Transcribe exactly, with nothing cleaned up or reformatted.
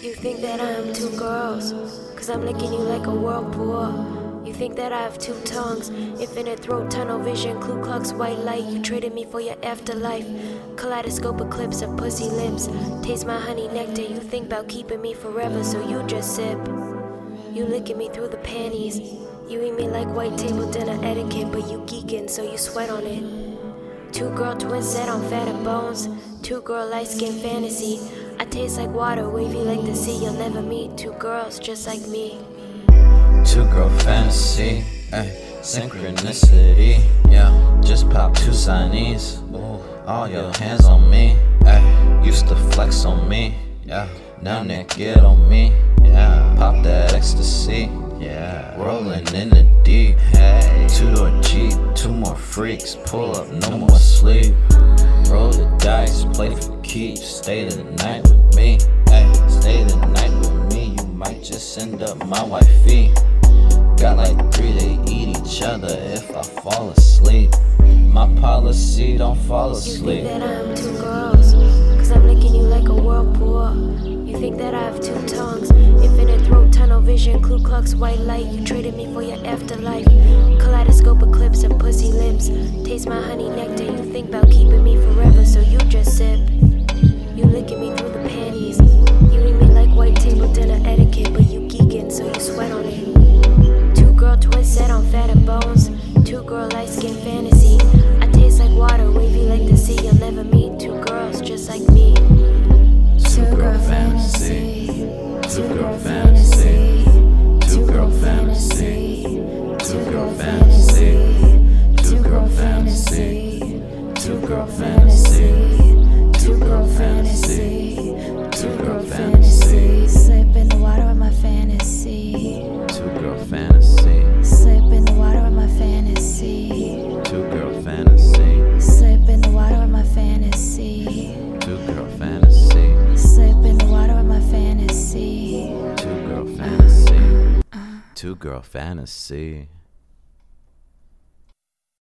You think that I'm two girls, cause I'm licking you like a whirlpool. You think that I have two tongues, infinite throat, tunnel vision, Ku Klux, white light. You traded me for your afterlife. Kaleidoscope eclipse of pussy lips. Taste my honey nectar. You think about keeping me forever, so you just sip. You licking me through the panties. You eat me like white table dinner etiquette, but you geeking, so you sweat on it. Two girl twins set on fat and bones. Two girl light skin fantasy. I taste like water, wavy like the sea. You'll never meet two girls just like me. Two girl fantasy, ay, synchronicity, yeah. Just pop two signees, all your hands on me, ay. Used to flex on me, yeah. Now naked on me, yeah. Pop that ecstasy, yeah. Rolling in the deep, hey. Two door Jeep, two more freaks, pull up, no more sleep. Roll the dice, play for keeps, stay the night with me, ay. Stay the night with me, you might just end up my wifey. Got like three, they eat each other if I fall asleep. My policy, don't fall asleep. You think that I'm two girls, cause I'm licking you like a whirlpool. You think that I have two tongues, infinite throat, tunnel vision, Ku Klux, white light. You traded me for your afterlife. Kaleidoscope eclipse of pussy lips. Taste my honey nectar. You think about keeping me forever, so you just sip. You licking me through the panties. You eat me like white table dinner etiquette, but you geeking, so you sweat on it. Girl twins set on fat and bones. Two girl light skin fantasy. I taste like water, wavy like the sea. You'll never meet two girls just like me. Two girl fantasy. Two girl fantasy. Two girl fantasy. Two girl fantasy. Two girl fantasy. Two girl fantasy. Two girl fantasy. Two girl fantasy. Slip in the water with my fantasy. Two girl fantasy. Slip in the water with my fantasy. Two girl fantasy. Slip in the water with my fantasy. Two girl fantasy. Slip in the water with my fantasy. Two girl fantasy. Two girl fantasy.